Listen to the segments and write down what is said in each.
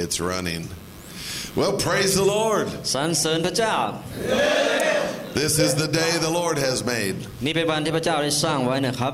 It's running. Well, praise the Lord. สรรเสริญพระเจ้า This is the day the Lord has made. นี่เป็นวันที่พระเจ้าได้สร้างไว้นะครับ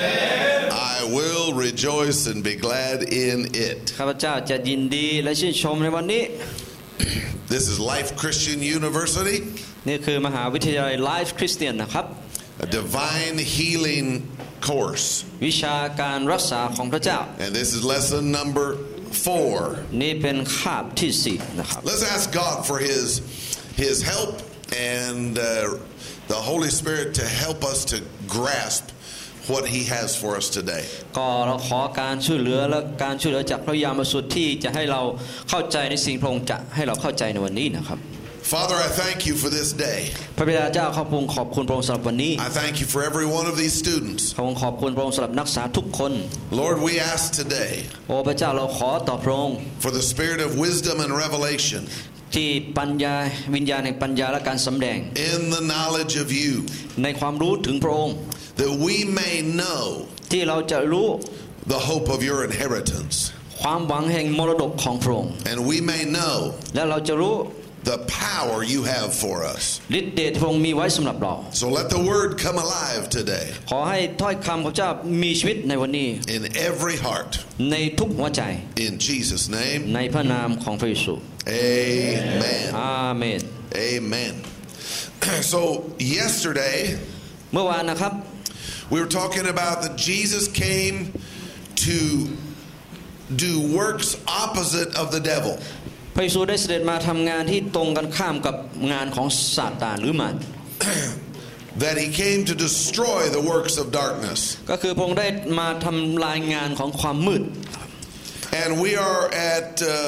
I will rejoice and be glad in it. ข้าพเจ้าจะยินดีและชื่นชมในวันนี้ This is Life Christian University. นี่คือมหาวิทยาลัย Life Christian นะครับ A divine healing course. วิชาการรักษาของพระเจ้า And this is lesson number 4. นี่เป็นคาบที่4นะครับ Let's ask God for His help and the Holy Spirit to help us to grasp what He has for us today. ก็เราขอการช่วยเหลือและการช่วยเหลือจากพระยามบริสุทธิ์ที่จะให้เราเข้าใจในสิ่งพระองค์จะให้เราเข้าใจในวันนี้นะครับ Father, I thank you for this day. พระบิดาเจ้าขอบคุณพระองค์สำหรับวันนี้ I thank you for every one of these students. ขอบคุณพระองค์สำหรับนักศึกษาทุกคน Lord, we ask today โอ้พระเจ้าเราขอต่อพระองค์ for the spirit of wisdom and revelation ที่ปัญญาวิญญาณแห่งปัญญาและการสำแดง in the knowledge of you, ในความรู้ถึงพระองค์ that we may know ที่เราจะรู้ the hope of your inheritance, ความหวังแห่งมรดกของพระองค์ and we may know และเราจะรู้ the power you have for us. ฤทธิ์เดชพระองค์มีไว้สำหรับเรา So let the word come alive today ขอให้ถ้อยคำของเจ้ามีชีวิตในวันนี้ in every heart. ในทุกหัวใจ In Jesus' name, ในพระนามของพระเยซู amen. อาเมน Amen. So yesterday เมื่อวานนะครับ we were talking about that Jesus came to do works opposite of the devil. พระเยซูได้เสด็จมาทำงานที่ตรงกันข้ามกับงานของซาตานหรือมาร That he came to destroy the works of darkness. ก็คือพระองค์ได้มาทำลายงานของความมืด And we are at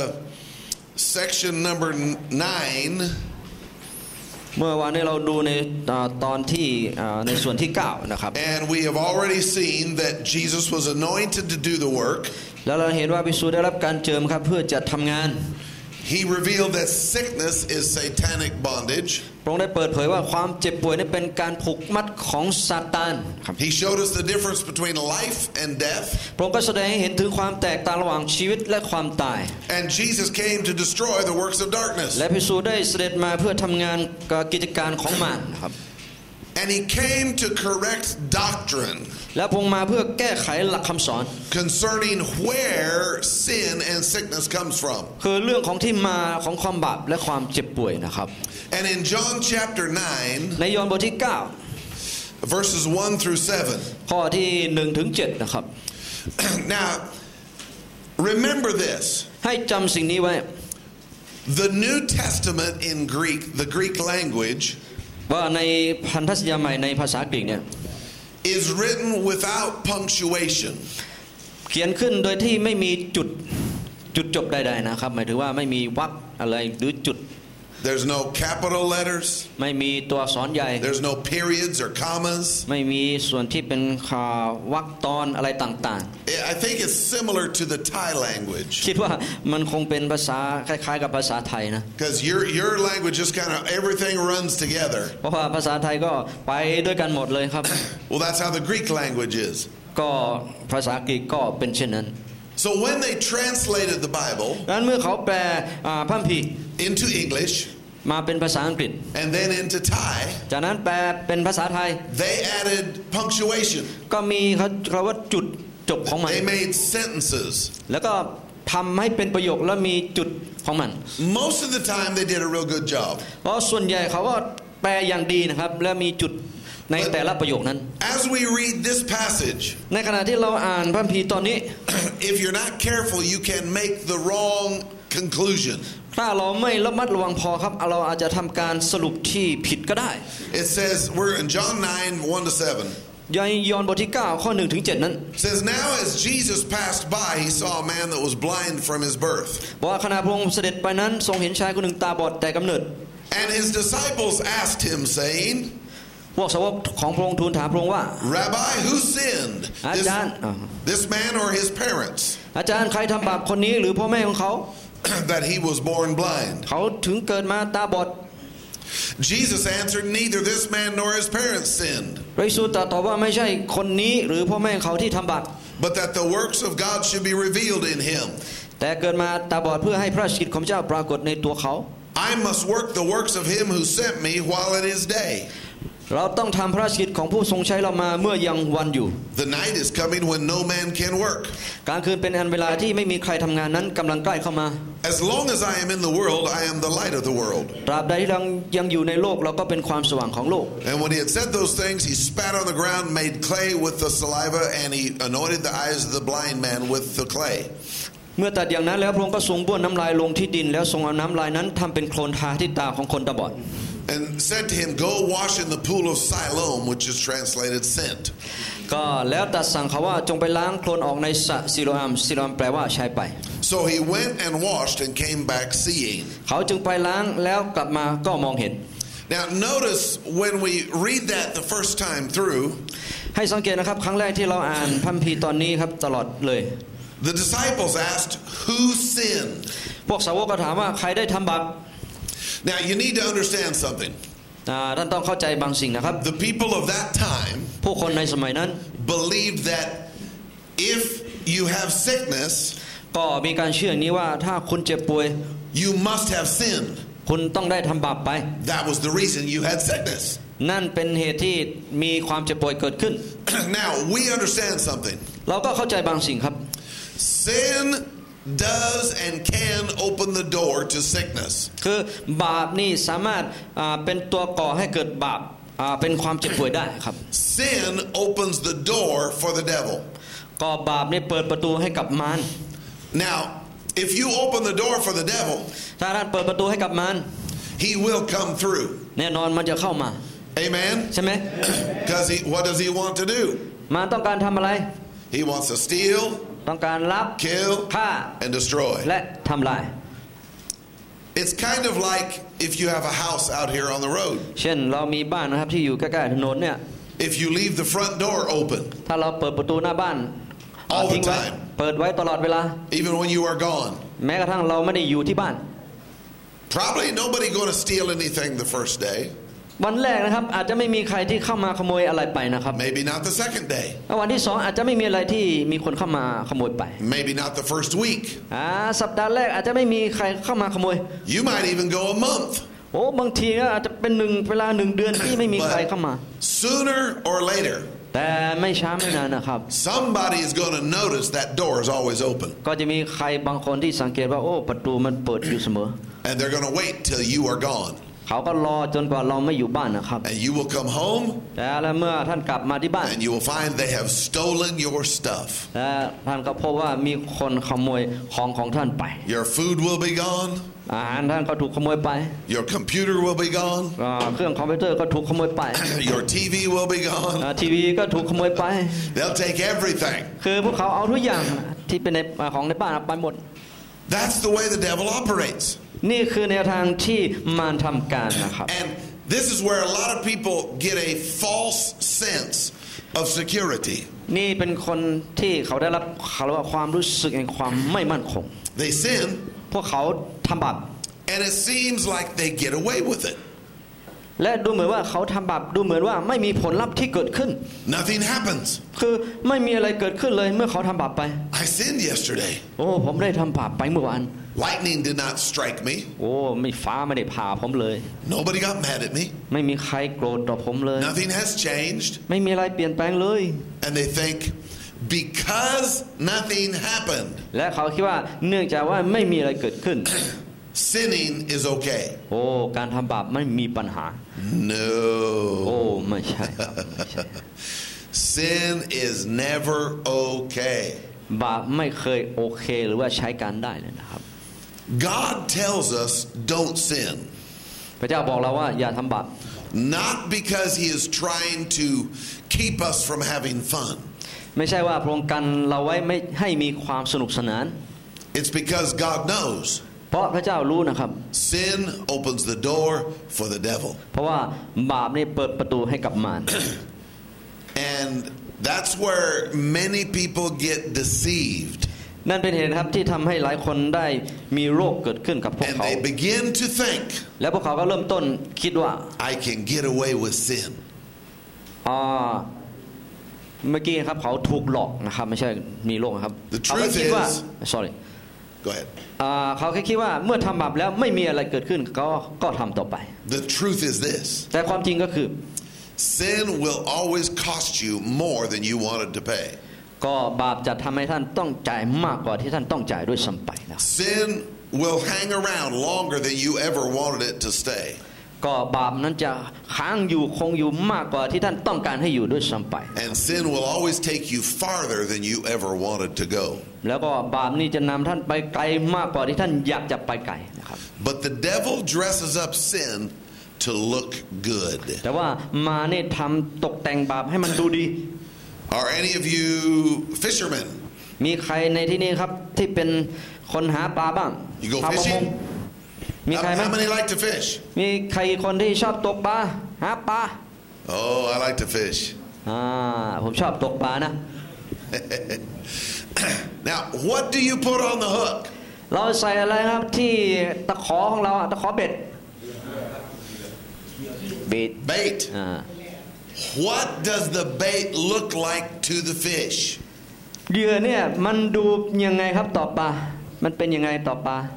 section number 9. เมื่อวานนี้เราดูในตอนที่ในส่วนที่9นะครับ And we have already seen that Jesus was anointed to do the work. แล้วเราเห็นว่าพระเยซูได้รับการเจิมครับเพื่อจะทำงาน He revealed that sickness is satanic bondage. พระองค์ได้เปิดเผยว่าความเจ็บป่วยนี้เป็นการผูกมัดของซาตานครับ He showed us the difference between life and death. พระองค์ก็แสดงให้เห็นถึงความแตกต่างระหว่างชีวิตและความตาย And Jesus came to destroy the works of darkness. และพระเยซูได้เสด็จมาเพื่อทำงานกิจการของมารครับ And he came to correct doctrine และพระองค์มาเพื่อแก้ไขหลักคำสอน concerning where sin and sickness comes from. คือเรื่องของที่มาของความบาปและความเจ็บป่วยนะครับ And in John chapter 9, ในยอห์นบทที่ verses 1 through 7. 9ข้อที่1ถึง7นะครับ Now, remember this. ให้จำสิ่งนี้ไว้ The New Testament in Greek, the Greek language, ว่าในพันธสัญญาใหม่ในภาษากรีกเนี่ย is written without punctuation. เขียนขึ้นโดยที่ไม่มีจุดจบใดๆนะครับหมายถึงว่าไม่มีวรรคอะไรหรือจุด There's no capital letters. ไม่มีตัวอักษรใหญ่ There's no periods or commas. ไม่มีส่วนที่เป็นวรรคตอนอะไรต่าง I think it's similar to the Thai language. ๆคิดว่ามันคงเป็นภาษาคล้ายๆกับภาษาไทยนะ Because your language just kind of everything runs together. เพราะว่าภาษาไทยก็ไปด้วยกันหมดเลยครับ Well, that's how the Greek language is. ก็ภาษากรีกก็เป็นเช่นนั้น So when they translated the Bible ดังนั้นเมื่อเขาแปลพระคัมภีร์ into English มาเป็นภาษาอังกฤษ and then into Thai, จากนั้นแปลเป็นภาษาไทย they added punctuation. ก็มีเขาว่าจุดจบของมัน They made sentences. แล้วก็ทำให้เป็นประโยคแล้วมีจุดของมัน Most of the time they did a real good job. เพราะส่วนใหญ่เขาก็แปลอย่างดีนะครับและมีจุดในแต่ละประโยคนั้น As we read this passage, ในขณะที่เราอ่านพระคัมภีร์ตอนนี้ if you're not careful, you can make the wrong conclusion. ถ้าเราไม่ระมัดระวังพอครับเราอาจจะทำการสรุปที่ผิดก็ได้ It says, we're in John 9, 1 to 7. ยอห์นบทที่9ข้อ1ถึง7นั้น It says, now as Jesus passed by, he saw a man that was blind from his birth. บอกว่าขณะพระองค์เสด็จไปนั้นทรงเห็นชายคนหนึ่งตาบอดแต่กำเนิด And his disciples asked him, saying, พวกสาวกของพระองค์ทูลถามพระองค์ว่า Rabbi, who sinned? อาจารย์ This man or his parents? อาจารย์ใครทำบาปคนนี้หรือพ่อแม่ของเขา That he was born blind. เขาถึงเกิดมาตาบอด Jesus answered, neither this man nor his parents sinned. พระเยซูตรัสว่าไม่ใช่คนนี้หรือพ่อแม่เขาที่ทำบาป But that the works of God should be revealed in him. แต่เกิดมาตาบอดเพื่อให้พระราชกิจของพระเจ้าปรากฏในตัวเขา I must work the works of him who sent me while it is day. เราต้องทำพระราชกิจของผู้ทรงใช้เรามาเมื่อยังวันอยู่ The night is coming when no man can work. กลางคืนเป็นอันเวลาที่ไม่มีใครทำงานนั้นกำลังใกล้เข้ามา As long as I am in the world, I am the light of the world. ตราบใดที่เรายังอยู่ในโลกเราก็เป็นความสว่างของโลก And when he had said those things, he spat on the ground, made clay with the saliva, and he anointed the eyes of the blind man with the clay. เมื่อตัดอย่างนั้นแล้วพระองค์ก็ทรงบ้วนน้ำลายลงที่ดินแล้วทรงเอาน้ำลายนั้นทำเป็นโคลนทาที่ตาของคนตาบอด And said to him, go wash in the pool of Siloam, which is translated sent. ก็แล้วตัดสั่งเขาว่าจงไปล้างโคลนออกในสระซิโลอัมซิโลอัมแปลว่าใช้ไป So he went and washed and came back seeing. เขาจึงไปล้างแล้วกลับมาก็มองเห็น Now notice when we read that the first time through, ให้สังเกตนะครับครั้งแรกที่เราอ่านพระคัมภีร์ตอนนี้ครับตลอดเลย the disciples asked, who sinned? พวกสาวกก็ถามว่าใครได้ทำบาป Now you need to understand something. ท่านต้องเข้าใจบางสิ่งนะครับ The people of that time ผู้คนในสมัยนั้น believed that if you have sickness, ก็มีการเชื่ออย่างนี้ว่าถ้าคุณเจ็บป่วย you must have sinned. คุณต้องได้ทำบาปไป That was the reason you had sickness. นั่นเป็นเหตุที่มีความเจ็บป่วยเกิดขึ้น Now we understand something. เราก็เข้าใจบางสิ่งครับ Sin does and can open the door to sickness. คือบาปนี่สามารถเป็นตัวก่อให้เกิดบาปเป็นความเจ็บป่วยได้ครับ Sin opens the door for the devil. ก็บาปนี่เปิดประตูให้กับมาร Now, if you open the door for the devil, ถ้าท่านเปิดประตูให้กับมาร he will come through. แน่นอนมันจะเข้ามา Amen? ใช่ไหม Because what does he want to do? มารต้องการทำอะไร He wants to steal, ต้องการลับ kill, ฆ่า and destroy. และทำลาย It's kind of like if you have a house out here on the road. เช่นเรามีบ้านนะครับที่อยู่ใกล้ๆถนนเนี่ย If you leave the front door open ถ้าเราเปิดประตูหน้าบ้าน all ทิ้ the งไว้ time, เปิดไว้ตลอดเวลา even when you are gone, แม้กระทั่งเราไม่ได้อยู่ที่บ้าน probably nobody going to steal anything the first day. วันแรกนะครับอาจจะไม่มีใครที่เข้ามาขโมยอะไรไปนะครับ Maybe not the second day. วันที่สองอาจจะไม่มีอะไรที่มีคนเข้ามาขโมยไป Maybe not the first week. สัปดาห์แรกอาจจะไม่มีใครเข้ามาขโมย You might even go a month. โอ้บางทีก็อาจจะเป็นเวลา1 เดือนที่ไม่มีใครเข้ามา Sooner or later, แต่ไม่ช้าไม่นานนะครับ somebody is going to notice that door is always open. ก็จะมีใครบางคนที่สังเกตว่าโอ้ประตูมันเปิดอยู่เสมอ And they're going to wait till you are gone. เขาก็รอจนกว่าเราไม่อยู่บ้านนะครับ And you will come home แต่แล้วเมื่อท่านกลับมาที่บ้าน and you will find they have stolen your stuff. และท่านก็พบว่ามีคนขโมยของท่านไป Your food will be gone. อาหารท่านก็ถูกขโมยไป Your computer will be gone. เครื่องคอมพิวเตอร์ก็ถูกขโมยไป Your TV will be gone. ทีวีก็ถูกขโมยไป They'll take everything. คือพวกเขาเอาทุกอย่างที่เป็นของในบ้านไปหมด That's the way the devil operates. นี่คือแนวทางที่มารทำการนะครับ And this is where a lot of people get a false sense of security. นี่เป็นคนที่เขาได้รับความรู้สึกแห่งความไม่มั่นคง They sin, พวกเขาทำบาป and it seems like they get away with it. และดูเหมือนว่าเขาทำบาปดูเหมือนว่าไม่มีผลลัพธ์ที่เกิดขึ้น Nothing happens. คือไม่มีอะไรเกิดขึ้นเลยเมื่อเขาทำบาปไป I sinned yesterday. โอ้ผมได้ทำบาปไปเมื่อวาน Lightning did not strike me. โอ้ไม่ฟ้าไม่ได้ผ่าผมเลย Nobody got mad at me. ไม่มีใครโกรธต่อผมเลย Nothing has changed. ไม่มีอะไรเปลี่ยนแปลงเลย And they think, because nothing happened, และเขาคิดว่าเนื่องจากว่าไม่มีอะไรเกิดขึ้น sinning is okay. โอ้การทำบาปไม่มีปัญหา No. โอ้ไม่ใช่ครับไม่ใช่ Sin is never okay. บาปไม่เคยโอเคหรือว่าใช้การได้เลยนะครับ God tells us don't sin. พระเจ้าบอกเราว่าอย่าทำบาป Not because he is trying to keep us from having fun. ไม่ใช่ว่าพระองค์กันเราไว้ไม่ให้มีความสนุกสนาน It's because God knows. เพราะพระเจ้ารู้นะครับ Sin opens the door for the devil. เพราะว่าบาปนี่เปิดประตูให้กับมาร And that's where many people get deceived. นั่นเป็นเหตุครับที่ทำให้หลายคนได้มีโรคเกิดขึ้นกับพวก And เขา they begin to think, แล้วพวกเขาก็เริ่มต้นคิดว่า I can get away with sin. เมื่อกี้ครับเขาถูกหลอกนะครับไม่ใช่มีโรคครับ The เขาก็ truth คิดว่า is, sorry Go ahead. เขาแค่คิดว่าเมื่อทำบาปแล้วไม่มีอะไรเกิดขึ้นก็ทำต่อไป The truth is this. แต่ความจริงก็คือ Sin will always cost you more than you wanted to pay. ก็บาปจะทำให้ท่านต้องจ่ายมากกว่าที่ท่านต้องจ่ายด้วยซ้ำไปนะ Sin will hang around longer than you ever wanted it to stay. ก็บาปนั้นจะค้างอยู่คงอยู่มากกว่าที่ท่านต้องการให้อยู่ด้วยซ้ำไป And sin will always take you farther than you ever wanted to go. แล้วก็บาปนี้จะนำท่านไปไกลมากกว่าที่ท่านอยากจะไปไกลนะครับ But the devil dresses up sin to look good. แต่ว่ามาเนี่ยทำตกแต่งบาปให้มันดูดี Are any of you fishermen? มีใครในที่นี้ครับที่เป็นคนหาปลาบ้าง You go ชาวประมง fishing? มีใครไหม How many like to fish? มีใครคนที่ชอบตกปลาหาปลา Oh, I like to fish. ผมชอบตกปลานะ Now, what do you put on the hook? เราใส่อะไรครับที่ตะขอของเราตะขอเบ็ด Bait. What does the bait look like to the fish? เหยื่อเนี่ยมันดูยังไงครับต่อปลามันเป็นยังไงต่อปลา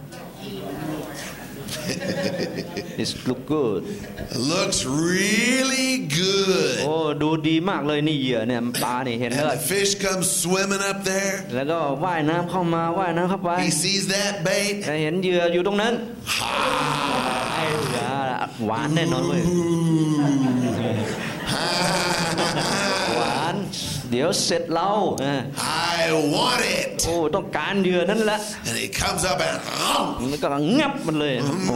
It look good. Looks really good. โอ้ดูดีมากเลยนี่เหยื่อเนี่ยปลาเนี่ยเห็นเลย And the fish comes swimming up there. แล้วก็ว่ายน้ำเข้ามาว่ายน้ำเข้าไป He sees that bait. แต่เห็นเหยื่ออยู่ตรงนั้นไอ้หวานแน่นอนเลยหวานเดี๋ยวเสร็จเรา I want it. โอ้ต้องการเหยื่อนั่นแหละ And he comes up and มันก็งับมันเลย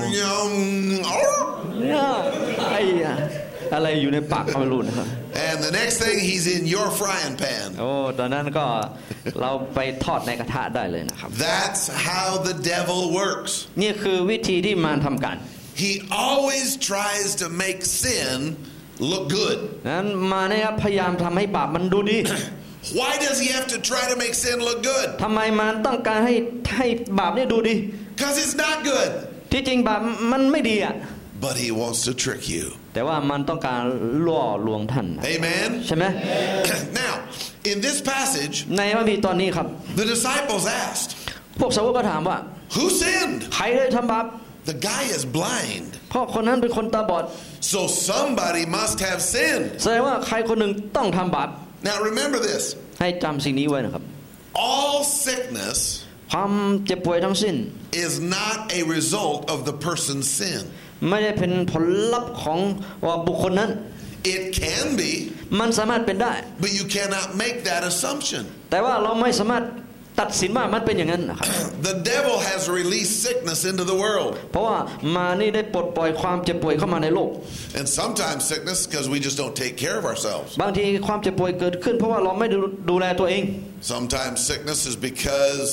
ไอ้อะไรอยู่ในปากก็ไม่รู้นะครับ And the next thing he's in your frying pan. โอ้ตอนนั้นก็เราไปทอดในกระทะได้เลยนะครับ That's how the devil works. นี่คือวิธีที่มารทำกัน He always tries to make sin look good. นั้นมาเนี่ยพยายามทำให้บาปมันดูดี Why does he have to try to make sin look good? ทำไมมารต้องการให้บาปเนี่ยดูดี Because it's not good. ที่จริงบาปมันไม่ดีอ่ะ But he wants to trick you. แต่ว่ามันต้องการล่อลวงท่าน Amen. ใช่ไหม Now, in this passage, ในพระคัมภีร์ตอนนี้ครับ the disciples asked, พวกสาวกก็ถามว่า Who sinned? ใครได้ทำบาป The guy is blind. เพราะคนนั้นเป็นคนตาบอด So somebody must have sinned. แสดงว่าใครคนหนึ่งต้องทำบาป Now remember this. ให้จำสิ่งนี้ไว้นะครับ All sickness ความเจ็บป่วยทั้งสิ้น is not a result of the person's sin. ไม่ได้เป็นผลลัพธ์ของบุคคลนั้น It can be, มันสามารถเป็นได้ but you cannot make that assumption. แต่ว่าเราไม่สามารถตัดสินว่ามันเป็นอย่างนั้นนะครับ The devil has released sickness into the world. เพราะว่ามานี่ได้ปลดปล่อยความเจ็บป่วยเข้ามาในโลก And sometimes sickness because we just don't take care of ourselves. บางทีความเจ็บป่วยเกิดขึ้นเพราะว่าเราไม่ดูแลตัวเอง Sometimes sickness is because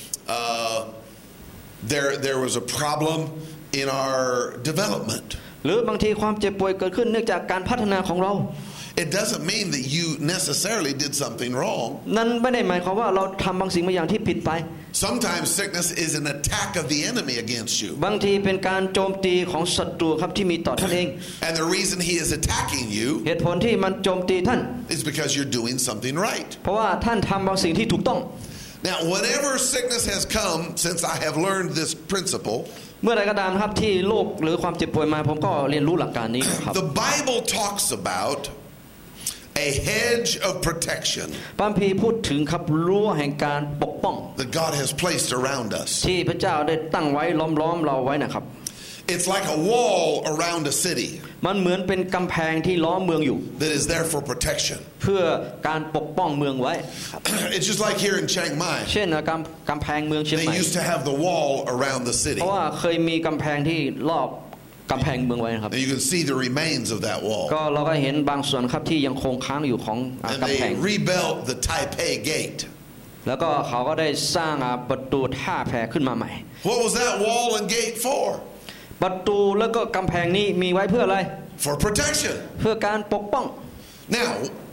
there was a problem in our development. หรือบางทีความเจ็บป่วยเกิดขึ้นเนื่องจากการพัฒนาของเรา It doesn't mean that you necessarily did something wrong. นั่นไม่ได้หมายความว่าเราทำบางสิ่งบางอย่างที่ผิดไป Sometimes sickness is an attack of the enemy against you. บางทีเป็นการโจมตีของศัตรูครับที่มีต่อท่านเอง And the reason he is attacking you เหตุผลที่มันโจมตีท่าน is because you're doing something right. เพราะว่าท่านทำบางสิ่งที่ถูกต้อง Now, whenever sickness has come, since I have learned this principle, เมื่อใดก็ตามครับที่โรคหรือความเจ็บป่วยมาผมก็เรียนรู้หลักการนี้ครับ the Bible talks about a hedge of protection พระคัมภีร์พูดถึงครับรั้วแห่งการปกป้อง that God has placed around us. ที่พระเจ้าได้ตั้งไว้ล้อมเราไว้นะครับ It's like a wall around a city มันเหมือนเป็นกำแพงที่ล้อมเมืองอยู่ that is there for protection. เพื่อการปกป้องเมืองไว้ครับ It's just like here in Chiang Mai. เช่นกำแพงเมืองเชียงใหม่ They used to have the wall around the city. เพราะว่าเคยมีกำแพงที่รอบกำแพงเมืองไว้นะครับ And you can see the remains of that wall. ก็เราก็เห็นบางส่วนครับที่ยังคงค้างอยู่ของ And กำแพง they rebuilt the Taipei Gate. แล้วก็เขาก็ได้สร้างประตูท่าแพขึ้นมาใหม่ What was that wall and gate for? ประตูแล้วก็กำแพงนี้มีไว้เพื่ออะไร For protection. เพื่อการปกป้อง Now,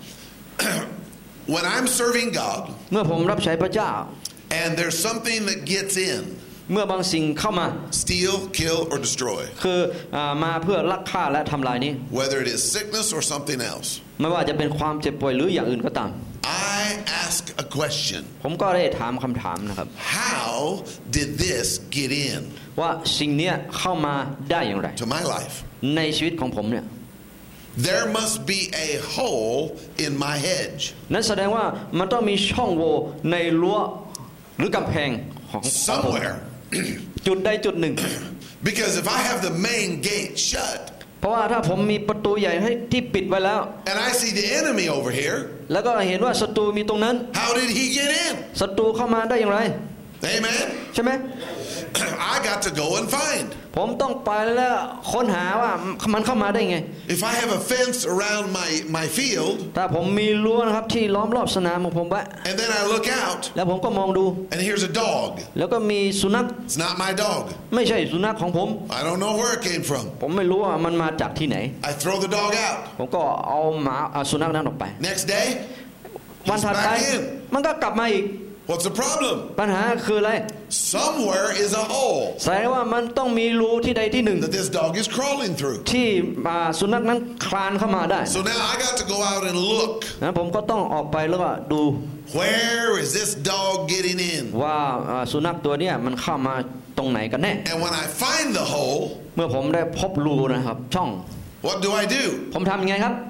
when I'm serving God เมื่อผมรับใช้พระเจ้า and there's something that gets in, เมื่อบางสิ่งเข้ามา steal, kill, or destroy, คือมาเพื่อลักฆ่าและทำลายนี้ whether it is sickness or something else, ไม่ว่าจะเป็นความเจ็บป่วยหรืออย่างอื่นก็ตาม I ask a question. ผมก็ได้ถามคำถามนะครับ How did this get in ว่าสิ่งนี้เข้ามาได้อย่างไร to my life? ในชีวิตของผมเนี่ย There must be a hole in my hedge. นั่นแสดงว่ามันต้องมีช่องโหว่ในรั้วหรือกำแพงของผม Somewhere. จุดใดจุดหนึ่ง Because if I have the main gate shut, เพราะว่าถ้าผมมีประตูใหญ่ให้ที่ปิดไว้แล้ว and I see the enemy over here, แล้วก็เห็นว่าศัตรูมีตรงนั้น how did he get in? ศัตรูเข้ามาได้อย่างไร Amen? ใช่ไหม I got to go and find. ผมต้องไปแล้วค้นหาว่ามันเข้ามาได้ไง If I have a fence around my field, ถ้าผมมีรั้วนะครับที่ล้อมรอบสนามของผมไว้ and then I look out, แล้วผมก็มองดู and here's a dog. แล้วก็มีสุนัข It's not my dog. ไม่ใช่สุนัขของผม I don't know where it came from. ผมไม่รู้ว่ามันมาจากที่ไหน I throw the dog out. ผมก็เอาสุนัขนั้นออกไป Next day, วัน he's ถัดไป back in. มันก็กลับมาอีก What's the problem? ปัญหาคืออะไร Somewhere is a hole แสดงว่ามันต้องมีรูที่ใดที่หนึ่ง that this dog is crawling through. ที่สุนัขนั้นคลานเข้ามาได้ So now I got to go out and look. นะผมก็ต้องออกไปแล้วก็ดู Where is this dog getting in? ว่าสุนัขตัวเนี้ยมันเข้ามาตรงไหนกันแน่ And when I find the hole, เมื่อผมได้พบรูนะครับช่อง what do I do? ผมทำยังไงครับ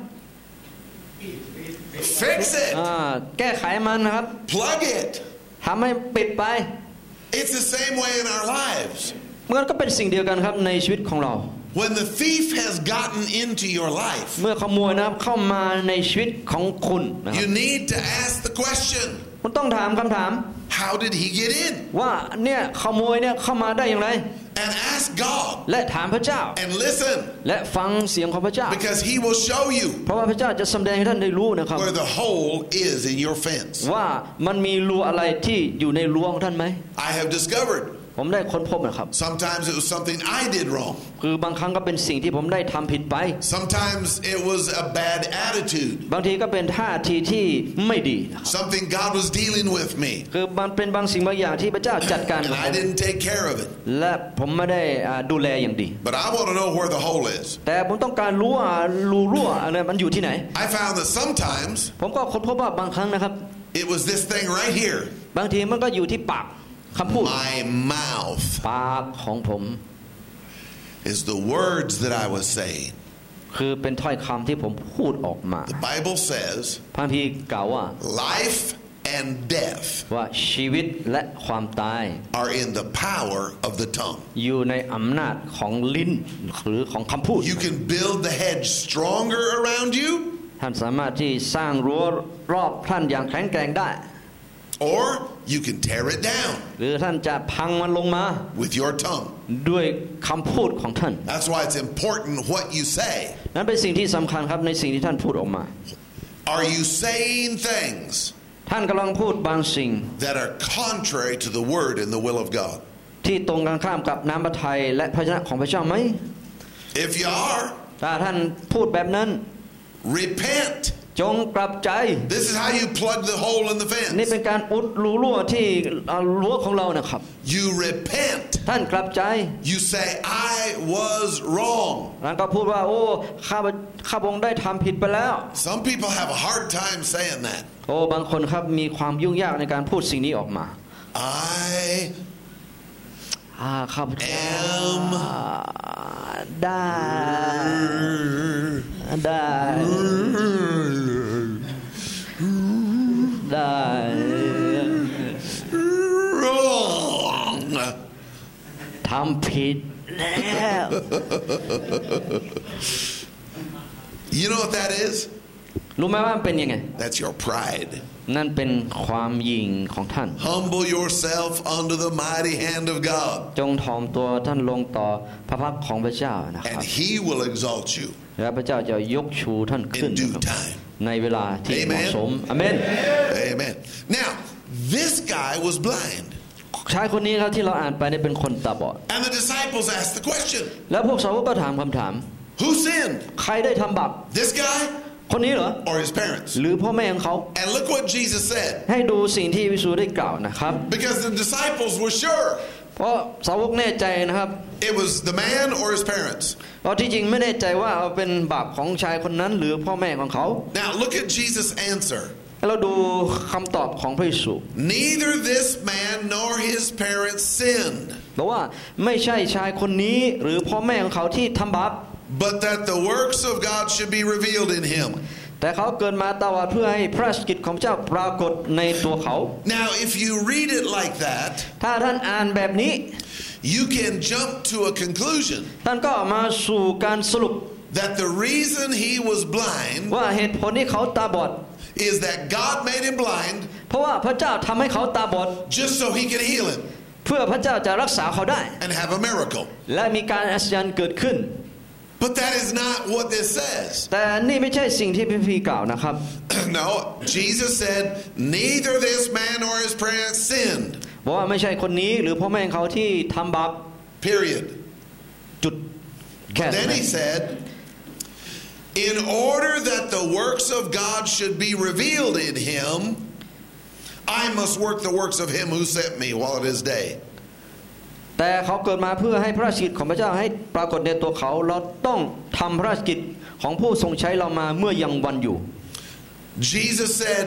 Fix it. แก้ไขมันนะครับ Plug it. ทำให้ปิดไป It's the same way in our lives. มันก็เป็นสิ่งเดียวกันครับในชีวิตของเรา When the thief has gotten into your life, เมื่อขโมยนะครับเข้ามาในชีวิตของคุณนะครับ you need to ask the question, คุณต้องถามคำถาม how did he get in? ว่าเนี่ยขโมยเนี่ยเข้ามาได้อย่างไร And ask God และถามพระเจ้า and listen, และฟังเสียงของพระเจ้า because he will show you เพราะว่าพระเจ้าจะแสดงให้ท่านได้รู้นะครับ where the hole is in your fence. ว่ามันมีรูอะไรที่อยู่ในรั้วของท่านไหม I have discovered ผมได้ค้นพบนะครับ sometimes it was something I did wrong. คือบางครั้งก็เป็นสิ่งที่ผมได้ทำผิดไป Sometimes it was a bad attitude. บางทีก็เป็นท่าทีที่ไม่ดีนะครับ Something God was dealing with me คือมันเป็นบางสิ่งบางอย่างที่พระเจ้าจัดการ and กับผ I ม didn't take care of it. และผมไม่ได้ดูแลอย่างดี But I want to know where the hole is. แต่ผมต้องการรู้ว่ารูรั่วอะไรมันอยู่ที่ไหน I found that sometimes ผมก็ค้นพบว่าบางครั้งนะครับ it was this thing right here. บางทีมันก็อยู่ที่ปากคำพูด My mouth ปากของผม is the words that I was saying. คือเป็นถ้อยคำที่ผมพูดออกมา The Bible says พระคัมภีร์กล่าวว่า life and death ว่าชีวิตและความตาย are in the power of the tongue. อยู่ในอำนาจของลิ้นหรือของคำพูด You can build the hedge stronger around you, ท่านสามารถที่สร้างรั้วรอบท่านอย่างแข็งแกร่งได้ or you can tear it down หรือท่านจะพังมันลงมา with your tongue. ด้วยคำพูดของท่าน That's why it's important what you say. นั้นเป็นสิ่งที่สำคัญครับในสิ่งที่ท่านพูดออกมา Are you saying things ท่านกำลังพูดบางสิ่ง that are contrary to the word and the will of God? ที่ตรงกันข้ามกับน้ำพระทัยและพระชนะของพระเจ้าไหม If you are, ถ้าท่านพูดแบบนั้น repent. จงกลับใจ This is how you plug the hole in the นี่ fence. เป็นการอุดรูรั่วที่รั้วของเรานะครับ You repent. ท่านกลับใจ You say, I was wrong. แล้วก็พูดว่าโอ้ข้าพงได้ทำผิดไปแล้ว Some people have a hard time saying that. โอ้บางคนครับมีความยุ่งยากในการพูดสิ่งนี้ออกมา ข้าพเจ้าได้ wrong. ทำผิดแล้ว You know what that is? รู้ไหมว่ามันเป็นยังไง That's your pride. นั่นเป็นความหยิ่งของท่าน Humble yourself under the mighty hand of God, จงถ่อมตัวท่านลงต่อพระพักของพระเจ้านะครั and บ He will exalt you และพระเจ้าจะยกชูท่านขึ้น in due time. ในเวลาที่เหมาะสมอาเมน Amen. Now, this guy was blind, ชายคนนี้ครับที่เราอ่านไปนี่เป็นคนตาบอด and the disciples asked the question, แล้วพวกสาวกก็ถามคำถาม who sinned? ใครได้ทำบาป This guy คนนี้เหรอ or his parents? หรือพ่อแม่ของเขา And look what Jesus said, ให้ดูสิ่งที่พระเยซูได้กล่าวนะครับ because the disciples were sure เพราะสาวกแน่ใจนะครับ it was the man or his parents. เพราะที่จริงไม่แน่ใจว่าเป็นบาปของชายคนนั้นหรือพ่อแม่ของเขา Now, look at Jesus' answer. เราดูคำตอบของพระเยซู Neither this man nor his parents sinned, บอกว่าไม่ใช่ชายคนนี้หรือพ่อแม่ของเขาที่ทำบาป but that the works of God should be revealed in him. แต่เขาเกิดมาตาบอดเพื่อให้พระราชกิจของเจ้าปรากฏในตัวเขา Now, if you read it like that, ถ้าท่านอ่านแบบนี้ you can jump to a conclusion ท่านก็มาสู่การสรุป that the reason he was blind ว่าเหตุผลที่เขาตาบอด is that God made him blind เพราะว่าพระเจ้าทำให้เขาตาบอด just so he could heal him เพื่อพระเจ้าจะรักษาเขาได้ and have a miracle. และมีการอัศจรรย์เกิดขึ้น But that is not what this says. แต่นี่ไม่ใช่สิ่งที่พระคัมภีร์กล่าวนะครับ No, Jesus said, neither this man nor his parents sinned. บอกว่าไม่ใช่คนนี้หรือพ่อแม่เขาที่ทำบาป Period. จุดแค่ Then he said, in order that the works of God should be revealed in him, I must work the works of him who sent me while it is day. แต่เขาเกิดมาเพื่อให้พระราชกิจของพระเจ้าให้ปรากฏในตัวเขาเราต้องทำพระราชกิจของผู้ทรงใช้เรามาเมื่อยังวันอยู่ Jesus said,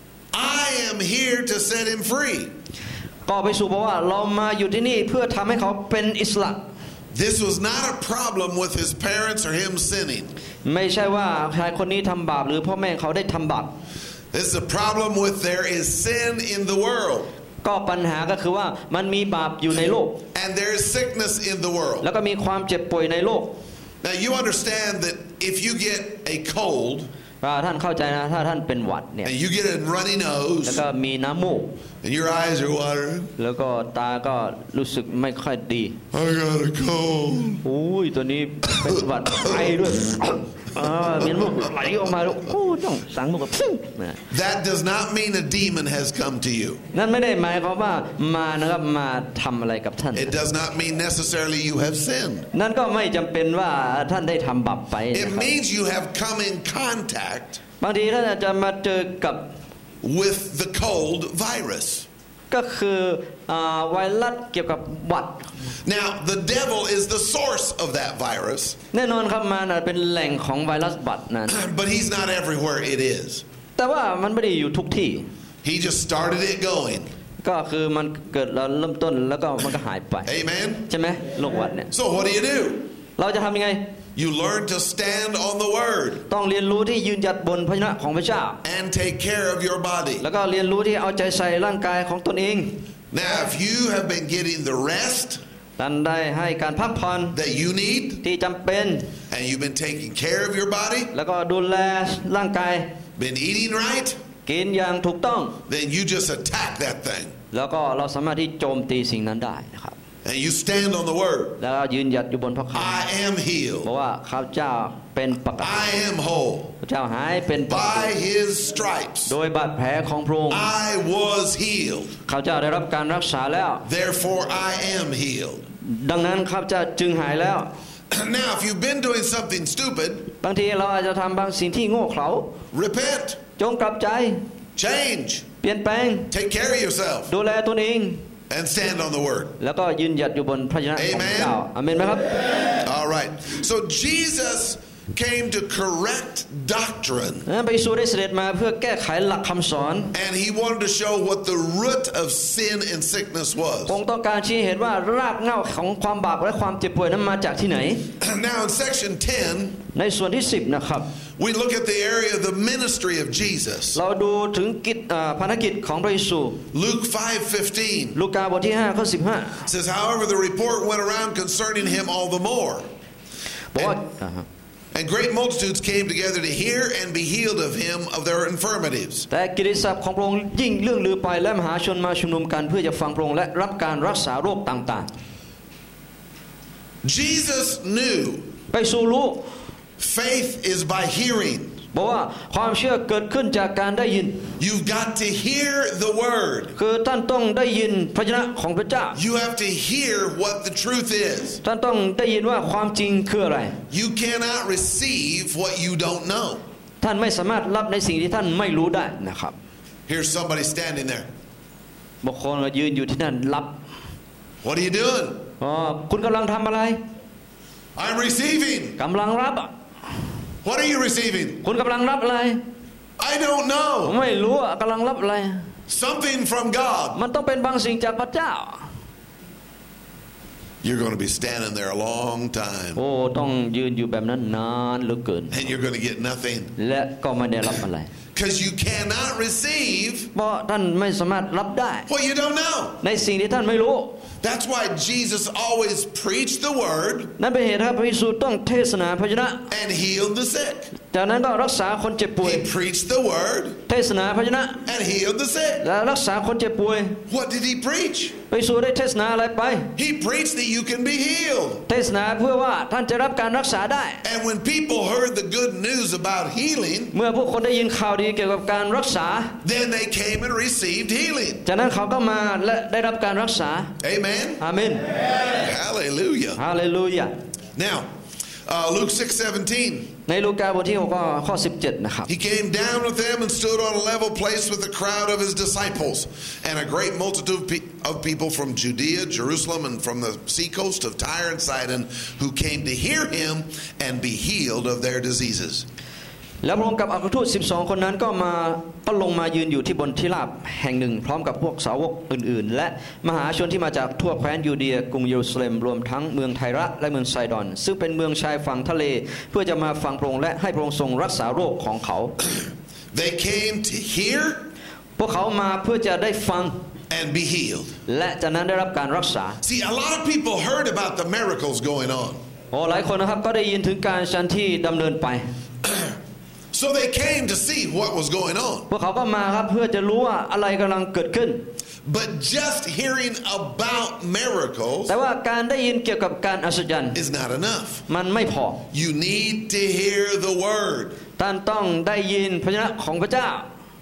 I am here to set him free. ก็ไปสู่บอกว่าเรามาอยู่ที่นี่เพื่อทำให้เขาเป็นอิสระ This was not a problem with his parents or him sinning. ไม่ใช่ว่าชายคนนี้ทำบาปหรือพ่อแม่เขาได้ทำบาป This is a problem with there is sin in the world. ก็ปัญหาก็คือว่ามันมีบาปอยู่ในโลก And there is sickness in the world. แล้วก็มีความเจ็บป่วยในโลก Now you understand that if you get a cold ท่านเข้าใจนะถ้าท่านเป็นหวัดเนี่ย and you get a runny แล้ว nose ก็มีน้ำมูก and your eyes are watering, แล้วก็ตาก็รู้สึกไม่ค่อยดี I got a cold. อุ้ยตัวนี้เป็นหวัดไอด้วยมีน้ำมูกไหลออกมาแล้วโอ้ต้องสังมูกแบบนะ That does not mean a demon has come to you. นั่นไม่ได้หมายความว่ามานะครับมาทำอะไรกับท่าน It does not mean necessarily you have sinned. นั่นก็ไม่จำเป็นว่าท่านได้ทำบาปไป It นะครับ means you have come in contact บางทีท่านอาจจะมาเจอกับ with the cold virus. ก็คือไวรัสเกี่ยวกับหวัด Now, the devil is the source of that virus, แน่นอนครับมันเป็นแหล่งของไวรัสหวัดนั้น but he's not everywhere it is. แต่ว่ามันไม่ได้อยู่ทุกที่ He just started it going. ก็คือมันเกิดเราเริ่มต้นแล้วก็มันก็หายไป Amen? ใช่ไหมโรคหวัดเนี่ย So what do? เราจะทำยังไง You learn to stand on the word ต้องเรียนรู้ที่ยืนหยัดบนพระชนะของพระเจ้า and take care of your body. แล้วก็เรียนรู้ที่เอาใจใส่ร่างกายของตนเอง Now, if you have been getting the rest ท่านได้ให้การพักผ่อน that you need ที่จำเป็น and you've been taking care of your body, แล้วก็ดูแลร่างกาย been eating right, กินอย่างถูกต้อง then you just attack that thing แล้วก็เราสามารถที่โจมตีสิ่งนั้นได้นะครับ and you stand on the word. แล้วก็ยืนหยัดอยู่บนพระค I am ำ healed. เพราะว่าข้าพเจ้าเป็นปกติ I am whole. พระเจ้าหายเป็นปกติ By his stripes, โดยบาดแผลของพระองค์ I was healed. ข้าพเจ้าได้รับการรักษาแล้ว Therefore, I am healed. ดังนั้นข้าพเจ้าจึงหายแล้ว Now, if you've been doing something stupid, บางทีเราอาจจะทำบางสิ่งที่โง่เขลา repent, จงกลับใจ change, เปลี่ยนแปลง take care of yourself, ดูแลตนเอง and stand on the word. แล้วก็ยืนหยัดอยู่บนพระชนะของพระเจ้าอาเมนไหมครับ All right. So Jesus came to correct doctrine, พระเยซูได้เสด็จมาเพื่อแก้ไขหลักคำสอน and he wanted to show what the root of sin and sickness พระ was. องค์ต้องการชี้เห็นว่ารากเหง้าของความบาปและความเจ็บป่วยนั้นมาจากที่ไหน Now, in section 10, ในส่วนที่10นะครับ we look at the area of the ministry of Jesus. เราดูถึงภารกิจของพระเยซู Luke 5:15 ลูกาบทที่5ข้อ15 says, however, the report went around concerning him all the more. บอกว่า And great multitudes came together to hear and be healed of him of their infirmities. แต่กิตติศัพท์ของพระองค์ยิ่งเรื่องลือไปและมหาชนมาชุมนุมกันเพื่อจะฟังพระองค์และรับการรักษาโรคต่าง Jesus knew ๆ ไปสู่รู้ faith is by hearing. บอกว่าความเชื่อเกิดขึ้นจากการได้ยิน You've got to hear the word. คือท่านต้องได้ยินพระชนะของพระเจ้า You have to hear what the truth is. ท่านต้องได้ยินว่าความจริงคืออะไร You cannot receive what you don't know. ท่านไม่สามารถรับในสิ่งที่ท่านไม่รู้ได้นะครับ Here's somebody standing there. บางคนก็ยืนอยู่ที่นั่นรับ What are you doing? คุณกำลังทำอะไร I'm receiving. กำลังรับ What are you receiving? คุณกำลังรับอะไร I don't know. ไม่รู้กำลังรับอะไร Something from God. มันต้องเป็นบางสิ่งจากพระเจ้า You're going to be standing there a long time. โอ้ต้องยืนอยู่แบบนั้นนานเหลือเกิน And you're going to get nothing. และก็ไม่ได้รับอะไร Because you cannot receive เพราะท่านไม่สามารถรับได้ what you don't know. ในสิ่งที่ท่านไม่รู้ That's why Jesus always preached the word นั่นเป็นเหตุที่พระเยซูต้องเทศนาพระชนะ and healed the sick. จากนั้นก็รักษาคนเจ็บป่วย He preached the word เทศนาพระชนะ and healed the sick. และรักษาคนเจ็บป่วย What did he preach? พระเยซูได้เทศนาอะไรไป He preached that you can be healed. เทศนาเพื่อว่าท่านจะรับการรักษาได้ And when people heard the good news about healing, เมื่อผู้คนได้ยินข่าวดีเกี่ยวกับการรักษา then they came and received healing. จากนั้นเขาก็มาและได้รับการรักษา Amen. อาเมน Hallelujah. ฮาเลลูยา Now, Luke 6:17. ในลูกาบทที่6ข้อ17นะครับ He came down with them and stood on a level place with the crowd of his disciples and a great multitude of people from Judea, Jerusalem, and from the seacoast of Tyre and Sidon who came to hear him and be healed of their diseases. แล้วพระองค์กับอัครทูต12คนนั้นก็ลงมายืนอยู่ที่บนที่ราบแห่งหนึ่งพร้อมกับพวกสาวกอื่นๆและมหาชนที่มาจากทั่วแคว้นยูเดียกรุงเยรูซาเล็มรวมทั้งเมืองไทระและเมืองไซดอนซึ่งเป็นเมืองชายฝั่งทะเลเพื่อจะมาฟังพระองค์และให้พระองค์ทรงรักษาโรคของเขา They came to hear พวกเขามาเพื่อจะได้ฟัง and be healed. และจากนั้นได้รับการรักษา See, a lot of people heard about the miracles going on. หลายคนนะครับก็ได้ยินถึงการชันที่ดำเนินไป So they came to see what was going on. พวกเขาก็มาครับเพื่อจะรู้ว่าอะไรกำลังเกิดขึ้น But just hearing about miracles แต่ว่าการได้ยินเกี่ยวกับการอัศจรรย์ is not enough. มันไม่พอ You need to hear the word. ท่านต้องได้ยินพระชนะของพระเจ้า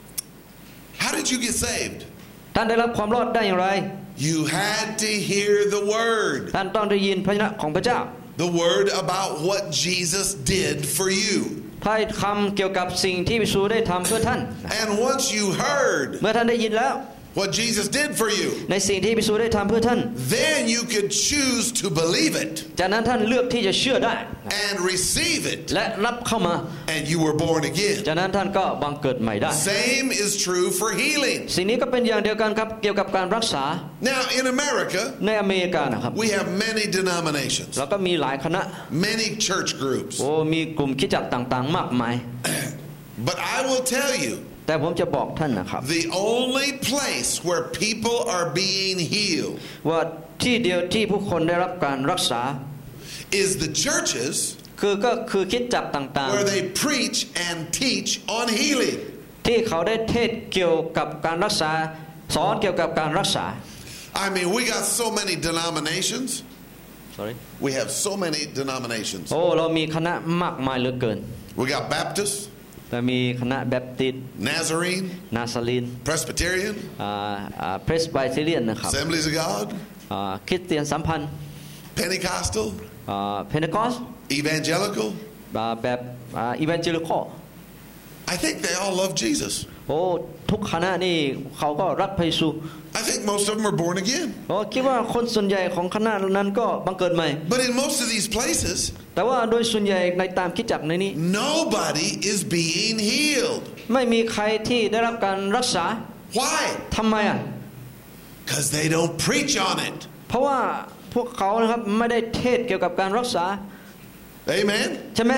How did you get saved? ท่านได้รับความรอดได้อย่างไร You had to hear the word. ท่านต้องได้ยินพระชนะของพระเจ้า The word about what Jesus did for you. ถ้อยคำเกี่ยวกับสิ่งที่พระเยซูได้ทำเพื่อท่าน And once you heard เมื่อท่านได้ยินแล้ว what Jesus did for you, ในสิ่งที่พระเยซูได้ทำเพื่อท่าน then you could choose to believe it จากนั้นท่านเลือกที่จะเชื่อได้ and receive it, และรับเข้ามา and you were born again. จากนั้นท่านก็บังเกิดใหม่ได้ Same is true for healing. สิ่งนี้ก็เป็นอย่างเดียวกันครับเกี่ยวกับการรักษา Now in America, ในอเมริกานะครับ we have many denominations, แล้วก็มีหลายคณะ many church groups. มีกลุ่มคริสตจักรต่างๆมากมาย But I will tell you, แต่ผมจะบอกท่านนะครับ the only place where people are being healed ว่าที่เดียวที่ผู้คนได้รับการรักษา is the churches ก็คือคริสตจักรต่าง where they preach and teach on healing. ๆที่เขาได้เทศเกี่ยวกับการรักษาสอนเกี่ยวกับการรักษา I mean, we got so many denominations. Sorry We have so many denominations. เรามีคณะมากมายเหลือเกิน We got Baptist, และมีคณะแบปติสต์ Nazarene, นาซารีน Presbyterian, เพรสไบเทเรียนนะครับ Assemblies of God, คริสเตียนสัมพันธ์ Pentecostal, เพนเทคอส Evangelical. แบบอีแวนเจลิคอล I think they all love Jesus. ทุกคณะนี่เขาก็รักพระเยซู I think most of them are born again. คิดว่าคนส่วนใหญ่ของคณะนั้นก็บังเกิดใหม่ But in most of these places, แต่ว่าโดยส่วนใหญ่ในตามคริสตจักรในนี้ nobody is being healed. ไม่มีใครที่ได้รับการรักษา Why? ทำไม Because they don't preach on it. เพราะว่าพวกเขานะครับไม่ได้เทศเกี่ยวกับการรักษา Amen? ใช่ไหม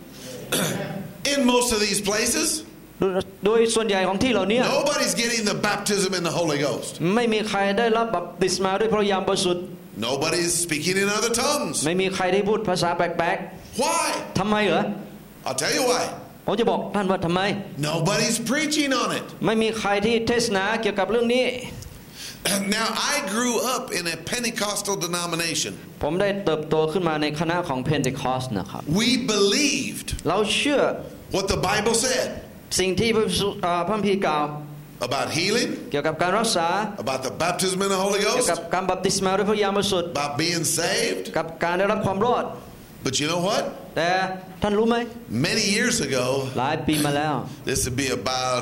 In most of these places, โดยส่วนใหญ่ของที่เหล่านี้ nobody's getting the baptism in the Holy Ghost. ไม่มีใครได้รับบัพติศมาด้วยพระวิญญาณบริสุทธิ์ Nobody's speaking in other tongues. ไม่มีใครได้พูดภาษาแปลก Why? ๆทำไมเหรอ I'll tell you why. ผมจะบอกท่านว่าทำไม Nobody's preaching on it. ไม่มีใครที่เทศนาเกี่ยวกับเรื่องนี้ Now, I grew up in a Pentecostal denomination. ผมได้เติบโตขึ้นมาในคณะของเพนเทคอสนะครับ We believed เราเชื่อ what the Bible said สิ่งที่พระคัมภีร์กล่าว about healing, เกี่ยวกับการรักษา about the baptism in the Holy เกี่ยว Ghost, กับการบัพติศมาด้วยพระวิญญาณบริสุทธิ์ about being saved. กับการได้รับความรอด But you know what? แต่ท่านรู้ไหม Many years ago, หลายปีมาแล้ว this would be about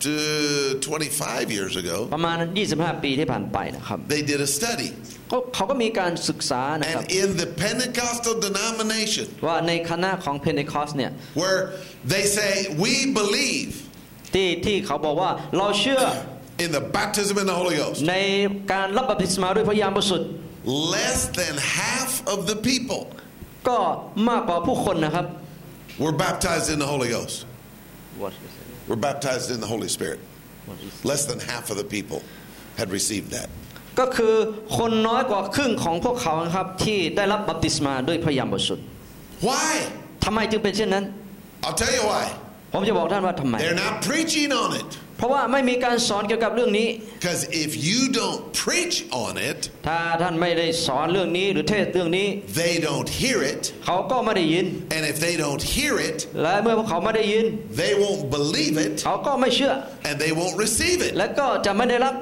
25 years ago, ประมาณ25 ปีที่ผ่านไปนะครับ they did a study. เขาก็มีการศึกษานะครับ And in the Pentecostal denomination, ว่าในคณะของเพนเทคอสเนี่ย where they say, we believe ที่เขาบอกว่าเราเชื่อ in the baptism in the Holy Ghost. ในการรับบัพติศมาด้วยพระวิญญาณบริสุทธิ์ Less than half of the people ก็มากกว่าผู้คนนะครับ were baptized in the Holy Ghost. Were baptized in the Holy Spirit. Less than half of the people had received that. ก็คือคนน้อยกว่าครึ่งของพวกเขาครับที่ได้รับบัพติศมาด้วยพระวิญญาณบริสุทธิ์ Why? ทำไมจึงเป็นเช่นนั้น I'll tell you why. ผมจะบอกท่านว่าทำไม They're not preaching on it. เพราะว่าไม่มีการสอนเกี่ยวกับเรื่องนี้ Because if you don't preach on it, ถ้าท่านไม่ได้สอนเรื่องนี้หรือเทศเรื่องนี้ they don't hear it. เขาก็ไม่ได้ยิน And if they don't hear it, และเมื่อพวกเขาไม่ได้ยิน they won't believe it. เขาก็ไม่เชื่อ And they won't receive it. และก็จะไม่ได้รับ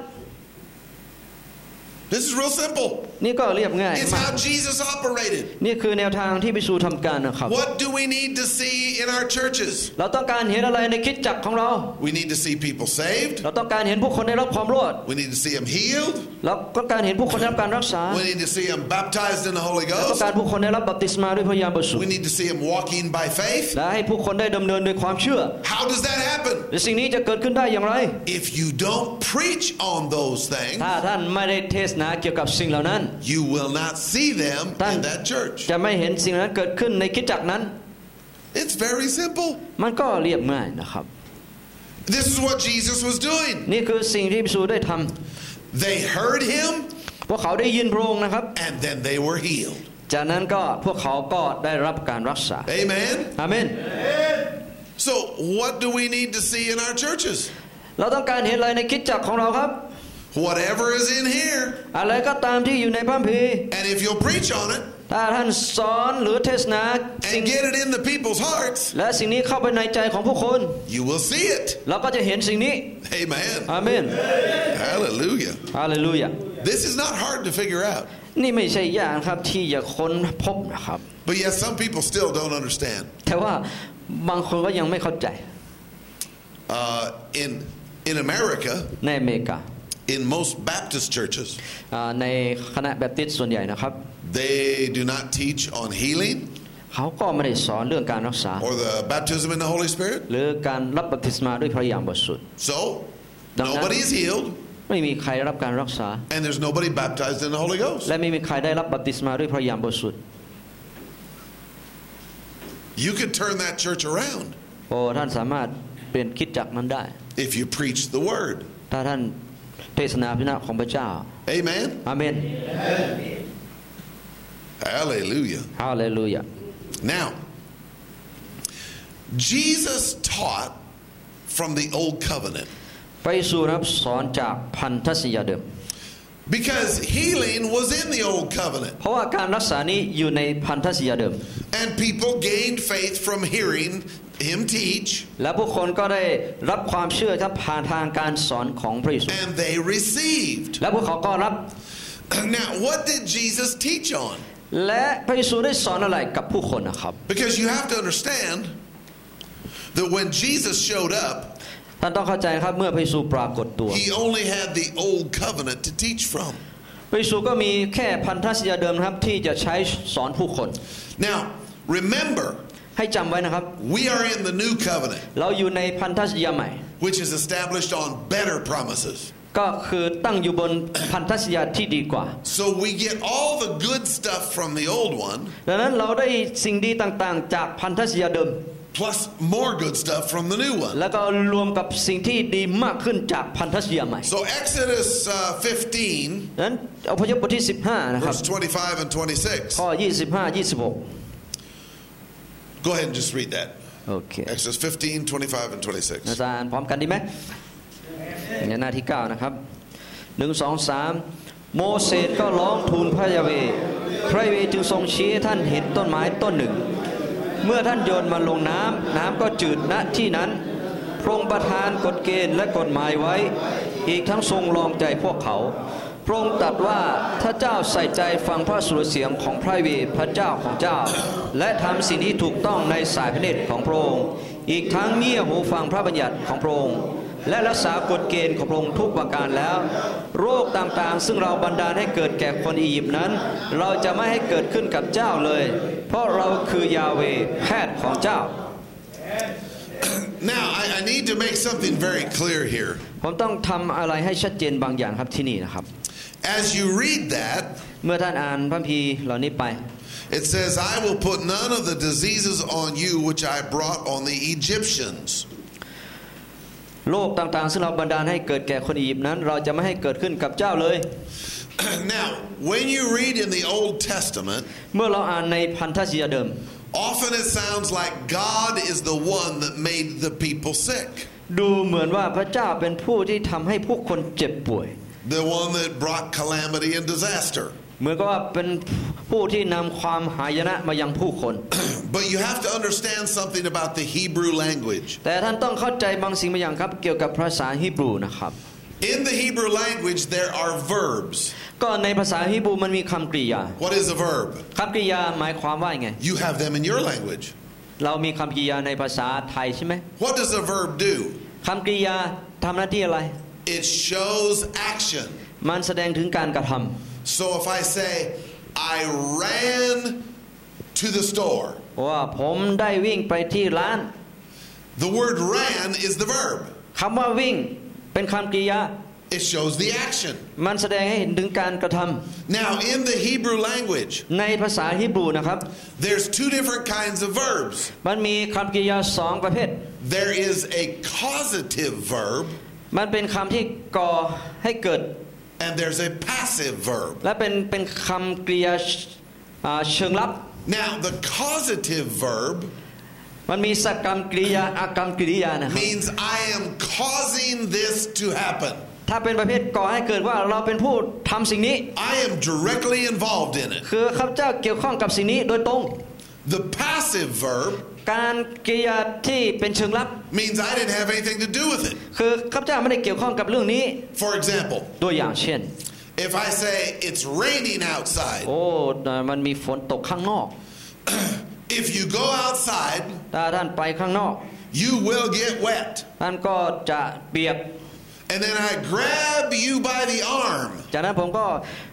This is real simple. นี่ก็เรียบง่าย It's มาก how Jesus operated. นี่คือแนวทางที่พระเยซูทำการนะครับ What do we need to see in our churches? เราต้องการเห็นอะไรในคริสตจักรของเรา We need to see people saved. เราต้องการเห็นผู้คนได้รับความรอด We need to see them healed. เราต้องการเห็นผู้คนได้รับการรักษา We need to see them baptized in the Holy เราต้อง Ghost. การผู้คนได้รับบัพติศมาด้วยพระวิญญาณบริสุท We ธิ์ need to see them walking by faith. และให้ผู้คนได้ดำเนินด้วยความเชื่อ How does that happen? และสิ่งนี้จะเกิดขึ้นได้อย่างไร If you don't preach on those things, ถ้าท่านไม่ได้เทศนาเกี่ยวกับสิ่งเหล่านั้น you will not see them ท่าน in that church. จะไม่เห็นสิ่งนั้นเกิดขึ้นในคริสตจักรนั้น It's very simple. มันก็เรียบง่ายนะครับ This is what Jesus was doing. นี่คือสิ่งที่พระเยซูได้ทำ They heard him พวกเขาได้ยินพระองค์นะครับ and then they were healed. จากนั้นก็พวกเขาก็ได้รับการรักษา Amen. อาเมน So what do we need to see in our churches? เราต้องการเห็นอะไรในคริสตจักรของเราครับ Whatever is in here. อะไรก็ตามที่อยู่ในพระคัมภีร์ And if you'll preach on it ถ้าท่านสอนหรือเทศนาสิ่ง and get it in the people's hearts, และสิ่งนี้เข้าไปในใจของผู้คน you will see it. เราก็จะเห็นสิ่งนี้ Amen. อาเมน Hallelujah. ฮาเลลูยา This is not hard to figure out. นี่ไม่ใช่ยากครับที่จะค้นพบนะครับ But yet some people still don't understand. แต่ว่าบางคนก็ยังไม่เข้าใจ In America, ในอเมริกา in most Baptist churches, ในคณะแบปติสต์ส่วนใหญ่นะครับ they do not teach on healing เขาก็ไม่ได้สอนเรื่องการรักษา or the baptism in the Holy Spirit. หรือการรับบัพติศมาด้วยพระวิญญาณบริสุทธิ์ So nobody is healed ไม่มีใครรับการรักษา and there's nobody baptized in the Holy Ghost. และไม่มีใครได้รับบัพติศมาด้วยพระวิญญาณบริสุทธิ์ You could turn that church around โอ้ท่านสามารถเปลี่ยนคริสตจักรนั้นได้ if you preach the word. ถ้าท่านเทศนาพระนามของพระเจ้า Amen. อาเมน Hallelujah. ฮาเลลูยา Now, Jesus taught from the old covenant พระเยซูรับสอนจากพันธสัญญาเดิม because healing was in the old covenant เพราะว่าการรักษานี้อยู่ในพันธสัญญาเดิม and people gained faith from hearing him teach และผู้คนก็ได้รับความเชื่อครับผ่านทางการสอนของพระเยซู and they received. และพวกเขาก็รับ Now, what did Jesus teach on? และพระเยซูได้สอนอะไรกับผู้คนนะครับ Because you have to understand that when Jesus showed up, ท่านต้องเข้าใจครับเมื่อพระเยซูปรากฏตัว he only had the old covenant to teach from. พระเยซูก็มีแค่พันธสัญญาเดิมครับที่จะใช้สอนผู้คน Now, remember, ให้จำไว้นะครับ we are in the new covenant, เราอยู่ในพันธสัญญาใหม่ which is established on better promises. ก็คือตั้งอยู่บนพันธสัญญาที่ดีกว่า So we get all the good stuff from the old one, ดังนั้นเราได้สิ่งดีต่างๆจากพันธสัญญาเดิม plus more good stuff from the new one. แล้วก็รวมกับสิ่งที่ดีมากขึ้นจากพันธสัญญาใหม่ So Exodus 15, ดังนั้นอพยพบทที่15นะครับ verse 25 and 26. ข้อ25 26 Go ahead and just read that. โอเค Exodus 15, 25 and 26. อาจารย์พร้อมกันดีไหมในหน้าที่9นะครับ1 2 3โมเสสก็ร้องทูลพระยาเวห์พระยาเวห์จึงทรงชี้ให้ท่านเห็นต้นไม้ต้นหนึ่งเมื่อท่านโยนมันลงน้ำก็จืดณที่นั้นพระองค์ประทานกฎเกณฑ์และกฎหมายไว้อีกทั้งทรงลองใจพวกเขาพระองค์ตรัสว่าถ้าเจ้าใส่ใจฟังพระสุรเสียงของพระยาเวห์พระเจ้าของเจ้าและทำสิ่งที่ถูกต้องในสายพระเนตรของพระองค์อีกทั้งเงี่ยหูฟังพระบัญญัติของพระองค์และรักษากฎเกณฑ์ของพระองค์ทุกประการแล้วโรคต่างๆซึ่งเราบันดาลให้เกิดแก่คนอียิปต์นั้นเราจะไม่ให้เกิดขึ้นกับเจ้าเลยเพราะเราคือยาเวห์แพทย์ของเจ้า Now, I need to make something very clear here. ผมต้องทำอะไรให้ชัดเจนบางอย่างครับที่นี่นะครับ As you read that, เมื่อท่านอ่านพระคัมภีร์เหล่านี้ไป it says, I will put none of the diseases on you which I brought on the Egyptians. โรคต่างๆซึ่งเราบันดาลให้เกิดแก่คนอียิปต์นั้นเราจะไม่ให้เกิดขึ้นกับเจ้าเลย Now, when you read in the Old Testament, เมื่อเราอ่านในพันธสัญญาเดิม often it sounds like God is the one that made the people sick. ดูเหมือนว่าพระเจ้าเป็นผู้ที่ทำให้ผู้คนเจ็บป่วย The one that brought calamity and disaster. เหมือนกับว่าเป็นผู้ที่นำความหายนะมายังผู้คน But you have to understand something about the Hebrew language. แต่ท่านต้องเข้าใจบางสิ่งบางอย่างครับเกี่ยวกับภาษาฮีบรูนะครับ In the Hebrew language there are verbs. ก็ในภาษาฮีบรูมันมีคำกริยา What is a verb? คำกริยาหมายความว่าไง You have them in your language. เรามีคำกริยาในภาษาไทยใช่ไหม What does a verb do? คำกริยาทำหน้าที่อะไร It shows action. มันแสดงถึงการกระทำ So if I say I ran to the store, ว่าผมได้วิ่งไปที่ร้าน the word ran is the verb. คำว่าวิ่งเป็นคำกริยา It shows the action. มันแสดงให้เห็นถึงการกระทำ Now in the Hebrew language, ในภาษาฮีบรูนะครับ there's two different kinds of verbs. มันมีคำกริยาสองประเภท There is a causative verb มันเป็นคำที่ก่อให้เกิด and there's a passive verb. และเป็นคำกริยาเชิงลับ Now the causative verb มันมีสกรรมกริยาอากรรมกริยานะครับ means I am causing this to happen. ถ้าเป็นประเภทก่อให้เกิดว่าเราเป็นผู้ทำสิ่งนี้ I am directly involved in it. คือข้าพเจ้าเกี่ยวข้องกับสิ่งนี้โดยตรง The passive verb การกริยาที่เป็นเชิงลับ means I didn't have anything to do with it. คือข้าพเจ้าไม่ได้เกี่ยวข้องกับเรื่องนี้ For example, ตัวอย่างเช่น if I say it's raining outside, โอ้มันมีฝนตกข้างนอก if you go outside, ถ้าท่านไปข้างนอก you will get wet. ท่านก็จะเปียก And then I grab you by the arm จากนั้นผมก็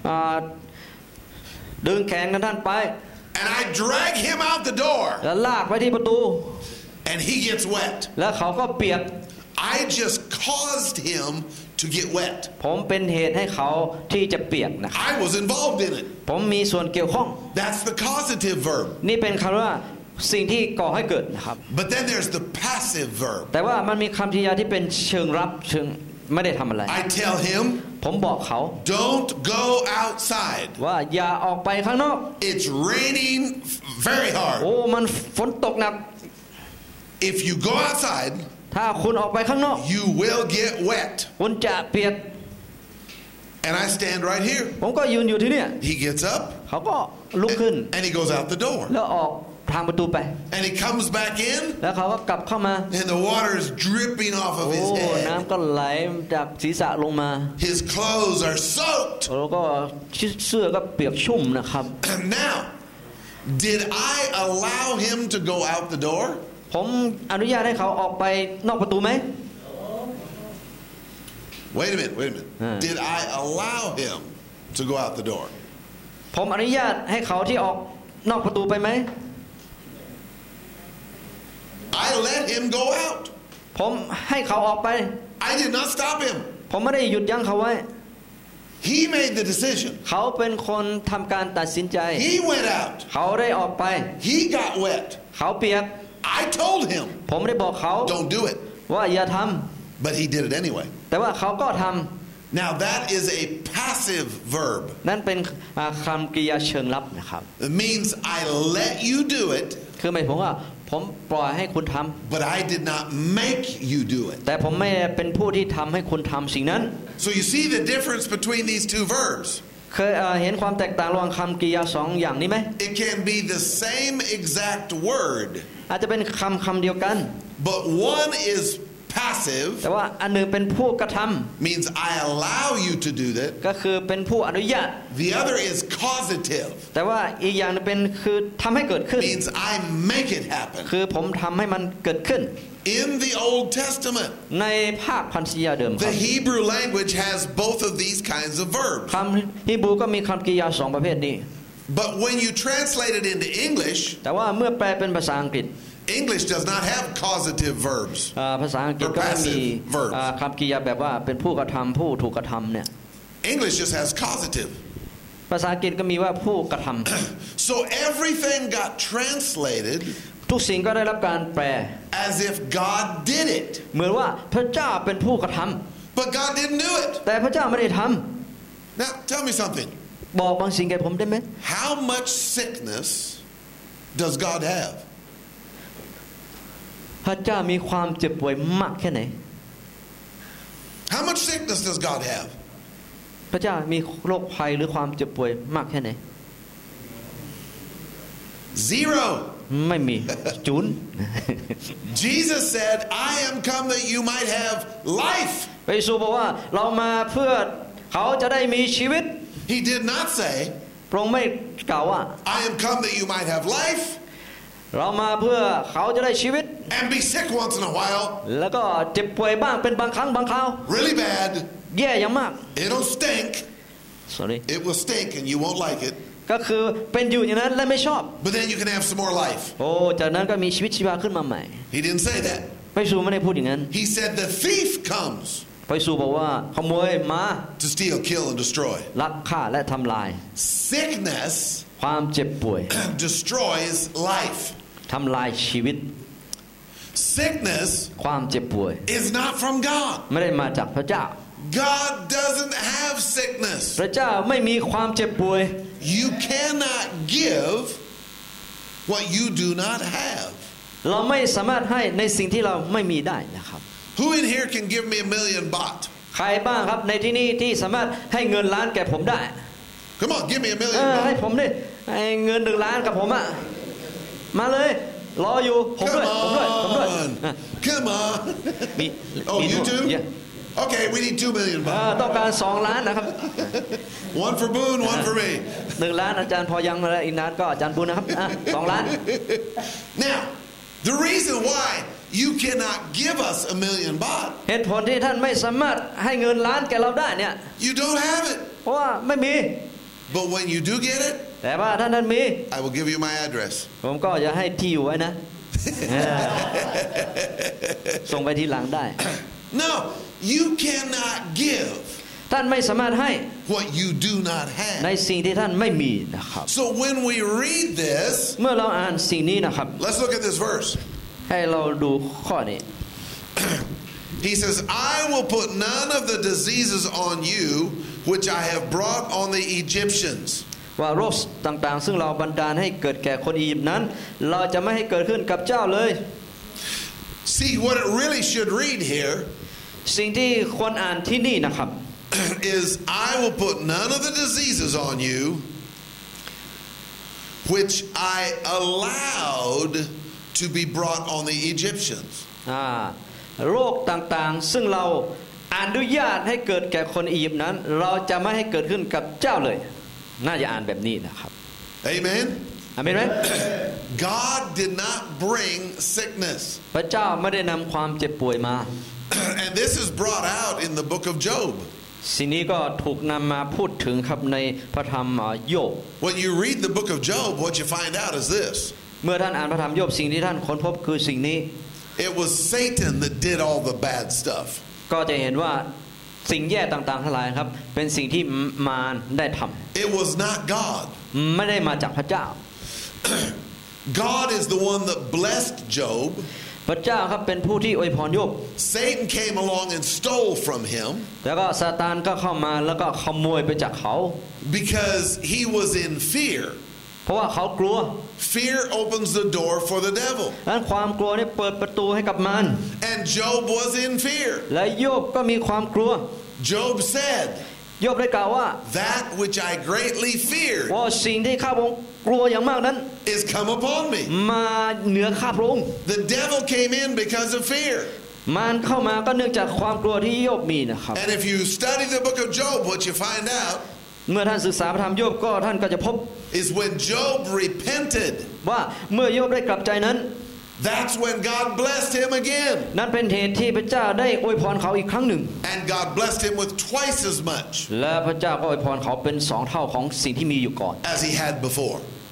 ดึงแขนของท่านไป and I drag him out the door แล้วลากไปที่ประตู and he gets wet. แล้วเขาก็เปียก I just caused him to get wet. ผมเป็นเหตุให้เขาที่จะเปียกนะครับ I was involved in it. ผมมีส่วนเกี่ยวข้อง That's the causative verb. นี่เป็นคำว่าสิ่งที่ก่อให้เกิดนะครับ But then there's the passive verb. แต่ว่ามันมีคำกริยาที่เป็นเชิงรับเชิงไม่ได้ทำอะไร I tell him, ผมบอกเขา don't go outside. ว่าอย่าออกไปข้างนอก It's raining very hard. โอ้มันฝนตกหนัก If you go outside, ถ้าคุณออกไปข้างนอก you will get wet. คุณจะเปียก And I stand right here. ผมก็ยืนอยู่ที่เนี่ย He gets up เขาก็ลุกขึ้น and he goes out the door. แล้วออกทางประตูไป And he comes back in แล้วเขาก็กลับเข้ามา and the water is dripping off of โอ้ his head. น้ำก็ไหลจากศีรษะลงมา His clothes are soaked. แล้วก็เสื้อก็เปียกชุ่มนะครับ Now, did I allow him to go out the door? ผมอนุญาตให้เขาออกไปนอกประตูไหม Wait a minute. Did I allow him to go out the door? ผมอนุญาตให้เขาที่ออกนอกประตูไปไหม I let him go out. ผมให้เขาออกไป I did not stop him. ผมไม่ได้หยุดยั้งเขาไว้ He made the decision. เขาเป็นคนทำการตัดสินใจ He went out. เขาได้ออกไป He got wet. เขาเปียก I told him, ผมได้บอกเขา don't do it. ว่าอย่าท But he did it anyway. ำแต่ว่าเขาก็ท Now that is a passive verb. ำนั่นเป็นคำกริยาเชิงลับนะครับ It means I let you do it, คือหมายผมว่าผมปล่อยให้คุณท but I did not make you do it. ำแต่ผมไม่เป็นผู้ที่ทำให้คุณทำสิ่งนั้น So you see the difference between these two verbs. เคยเห็นความแตกต่างระหว่างคำกริยาสองอย่างนี้ไหม It can be the same exact word, อาจจะเป็นคำเดียวกัน but one is passive, แต่ว่าอันหนึ่งเป็นผู้กระท means I allow you to do that. ำก็คือเป็นผู้อนุญาต The other is causative, แต่ว่าอีกอย่างนึงเป็นคือทำให้เกิดขึ้น means I make it happen. คือผมทำให้มันเกิดขึ้น In the Old Testament, ในภาคพันธสัญญาเดิมค the รับ Hebrew language has both of these kinds of verbs. คำฮีบรูก็มีคำกริยาสองประเภทนี้ But when you translate it into English, แต่ว่าเมื่อแปลเป็นภาษาอังกฤษ English does not have causative verbs ภาษาอังกฤษก็ไม่มี verbs คำกริยาแบบว่าเป็นผู้กระทำผู้ถูกกระทำเนี่ย English just has causative ภาษาอังกฤษก็มีว่าผู้กระทำ so everything got translated ทุกสิ่งก็ได้รับการแปล as if God did it เหมือนว่าพระเจ้าเป็นผู้กระทำ but God didn't do it แต่พระเจ้าไม่ได้ทำ now tell me something บอกบางสิ่งแก่ผมได้ไหม how much sickness does God have พระเจ้ามีความเจ็บป่วยมากแค่ไหน how much sickness does God have พระเจ้ามีโรคภัยหรือความเจ็บป่วยมากแค่ไหน zero ไม่มีศูนย์ Jesus said I am come that you might have life พระเยซูบอกว่าเรามาเพื่อเขาจะได้มีชีวิต He did not say พระองค์ไม่กล่าวว่า I am come that you might have life เรามาเพื่อเขาจะได้ชีวิต and be sick once in a while แล้วก็เจ็บป่วยบ้างเป็นบางครั้งบางคราว really bad แย่อย่างมาก it'll stink sorry it will stink and you won't like it ก็คือเป็นอยู่อย่างนั้นและไม่ชอบ but then you can have some more life โอ้จากนั้นก็มีชีวิตชีวาขึ้นมาใหม่ He didn't say that พระเยซูไม่ได้พูดอย่างนั้น He said the thief comes พระเยซูบอกว่าขโมยมา to steal kill and destroy ลักฆ่าและทำลาย sickness ความเจ็บป่วย destroys life ทำลายชีวิต sickness ความเจ็บป่วย is not from God ไม่ได้มาจากพระเจ้า God doesn't have sickness พระเจ้าไม่มีความเจ็บป่วย You cannot give what you do not have เราไม่สามารถให้ในสิ่งที่เราไม่มีได้นะครับ Who in here can give me $1,000,000 baht ใครบ้างครับในที่นี่ที่สามารถให้เงินล้านแก่ผมได้ Come on give me $1,000,000 ให้ baht ผมดิให้เงิน1 ล้านกับผมอะมาเลยรออยู่ผมด้วย Come on มี Oh you too Yeah. Okay we need $2,000,000 baht ต้องการ2 ล้านนะครับ One for Boone one for me 1 ล้านอาจารย์พอยังแล้วอีกนานก็อาจารย์บุญนะครับ2 ล้าน Now the reason why you cannot give us $1,000,000 baht เหตุผลที่ท่านไม่สามารถให้เงินล้านแก่เราได้เนี่ย You don't have it เพราะว่าไม่มี But when you do get it แต่ว่าท่านมี I will give you my address ผมก็จะให้ที่อยู่ไว้นะ ส่งไปทีหลังได้ No you cannot give ท่านไม่สามารถให้ what you do not ใน have สิ่งที่ท่านไม่มีนะครับ So when we read this เมื่อเราอ่านสิ่งนี้นะครับ let's look at this verse ให้เราดูข้อนี้ He says I will put none of the diseases on you which I have brought on the Egyptians ว่าโรคต่างๆซึ่งเราบันดาลให้เกิดแก่คนอียิปต์นั้นเราจะไม่ให้เกิดขึ้นกับเจ้าเลย See what it really should read here สิ่งที่ควรอ่านที่นี่นะครับ is I will put none of the diseases on you which I allowed to be brought on the Egyptians โรคต่างๆซึ่งเราอนุญาตให้เกิดแก่คนอียิปต์นั้นเราจะไม่ให้เกิดขึ้นกับเจ้าเลยน่าจะอ่านแบบนี้นะครับ Amen อาเมนไหม God did not bring sickness พระเจ้าไม่ได้นำความเจ็บป่วยมา and this is brought out in the book of Job สิ่งนี้ก็ถูกนำมาพูดถึงครับในพระธรรมโยบ When you read the book of Job what you find out is this เมื่อท่านอ่านพระธรรมโยบสิ่งที่ท่านค้นพบคือสิ่งนี้ It was Satan that did all the bad stuff ก็จะเห็นว่าสิ่งแย่ต่างๆทั้งหลายครับเป็นสิ่งที่มารได้ทำ It was not God ไม่ได้มาจากพระเจ้า God is the one that blessed Job พระเจ้าครับเป็นผู้ที่อวยพรโยบ Satan came along and stole from him แล้วก็ซาตานก็เข้ามาแล้วก็ขโมยไปจากเขา because he was in fear เพราะว่าเขากลัว Fear opens the door for the devil ดังนั้นความกลัวนี่เปิดประตูให้กับมาร and Job was in fear และโยบก็มีความกลัว Job said โยบได้กล่าวว่า that which I greatly feared ว่าสิ่งที่ข้าพระองค์กลัวอย่างมากนั้น is come upon me มาเหนือข้าพระองค์ The devil came in because of fear มารเข้ามาก็เนื่องจากความกลัวที่โยบมีนะครับ And if you study the book of Job what you find out เมื่อท่านศึกษาพระธรรมโยบก็ท่านก็จะพบ is when Job repented ว่าเมื่อโยบได้กลับใจนั้น that's when God blessed him again นั่นเป็นเหตุที่พระเจ้าได้อวยพรเขาอีกครั้งหนึ่ง and God blessed him with twice as much และพระเจ้าก็อวยพรเขาเป็น2 เท่าของสิ่งที่มีอยู่ก่อน as he had before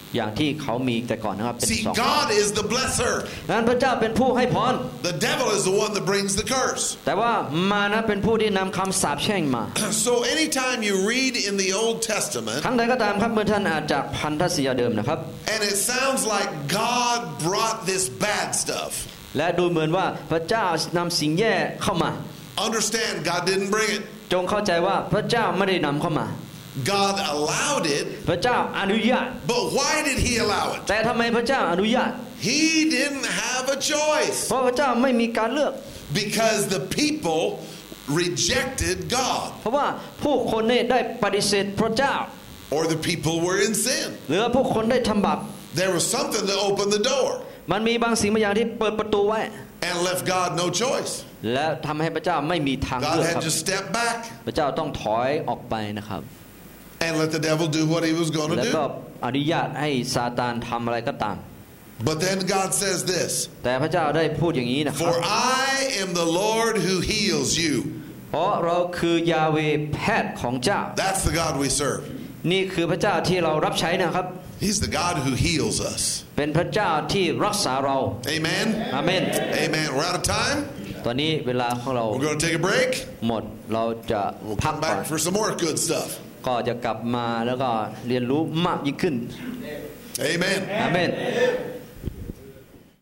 อย่างที่เขามีแต่ก่อนนะครับเป็น See, สอง God is the blesser. นั้นพระเจ้าเป็นผู้ให้พร The devil is the one that brings the curse. แต่ว่ามานะเป็นผู้ที่นำคำสาปแช่งมา So anytime you read in the Old Testament, ครั้งใดก็ตามครับเมื่อท่านอ่านจากพันธสัญญาเดิมนะครับ and it sounds like God brought this bad stuff. และดูเหมือนว่าพระเจ้านำสิ่งแย่เข้ามา Understand, God didn't bring it. จงเข้าใจว่าพระเจ้าไม่ได้นำเข้ามา God allowed it. พระเจ้าอนุญาต But why did He allow it? แต่ทำไมพระเจ้าอนุญาต He didn't have a choice. เพราะพระเจ้าไม่มีการเลือก Because the people rejected God. เพราะว่าผู้คนนี่ได้ปฏิเสธพระเจ้า Or the people were in sin. หรือผู้คนได้ทำบาป There was something that opened the door มันมีบางสิ่งบางอย่างที่เปิดประตูไว้ and left God no choice. และทำให้พระเจ้าไม่มีทาง God เลือกค had รับ to step back พระเจ้าต้องถอยออกไปนะครับ and let the devil do what he was going แล้ว to ก็ do. อนุญาตให้ซาตานทำอะไรก็ตาม But then God says this, แต่พระเจ้าได้พูดอย่างนี้นะครับ For I am the Lord who heals you. เพราะเราคือยาเวห์แพทย์ของเจ้า That's the God we serve. นี่คือพระเจ้าที่เรารับใช้นะครับ He's the God who heals us. เป็นพระเจ้าที่รักษาเรา Amen. อาเมน Amen. We're out of time. ตอนนี้เวลาของเรา We're going to take a break. หมดเราจะ We'll พัก come ก่อน back for some more good stuff. ก็จะกลับมาแล้วก็เรียนรู้มากยิ่งขึ้น Amen. อาเมน